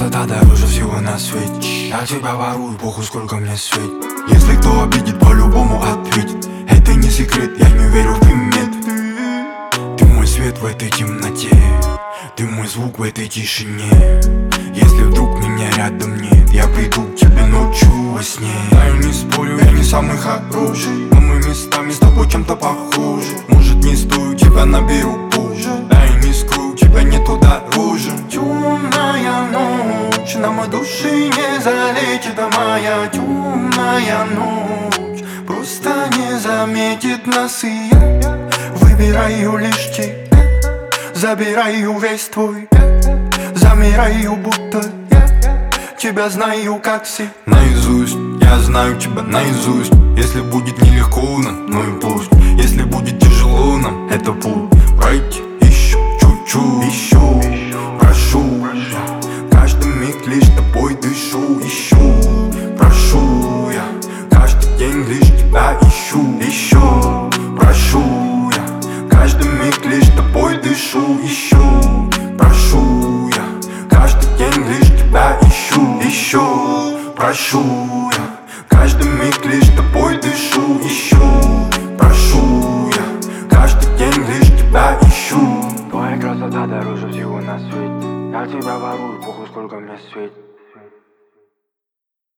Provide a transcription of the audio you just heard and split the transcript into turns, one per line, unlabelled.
красота дороже всего на свете. Я тебя ворую, похуй сколько мне светит. Если кто обидит, по-любому ответит. Это не секрет, я не верю в примет. Ты мой свет в этой темноте, ты мой звук в этой тишине. Если вдруг меня рядом нет, я приду к тебе ночью во сне. Да, я не спорю, я не самый хороший, но мы местами с тобой чем-то похожи. Может, не стою, тебя наберу позже. Да, я не скрою, тебя нету дороже. Темная ночь, на моей душе не залечит, а моя темная ночь просто не заметит нас, и я выбираю лишь тебя. Забираю весь твой, замираю, будто я тебя знаю как все наизусть. Я знаю тебя наизусть. Если будет нелегко нам, ну и пусть. Если будет тяжело нам, это путь пройти еще чуть-чуть. Еще прошу, каждый миг лишь тобой дышу. Еще прошу я, каждый день лишь тебя ищу. Еще прошу я, каждый миг лишь тобой дышу. Еще прошу я, каждый день лишь тебя ищу. Еще прошу я, каждый миг лишь тобой дышу. Еще прошу я, каждый день лишь тебя ищу. Твоя красота дороже всего на свете. Я тебя ворую, похуй сколько мне светит.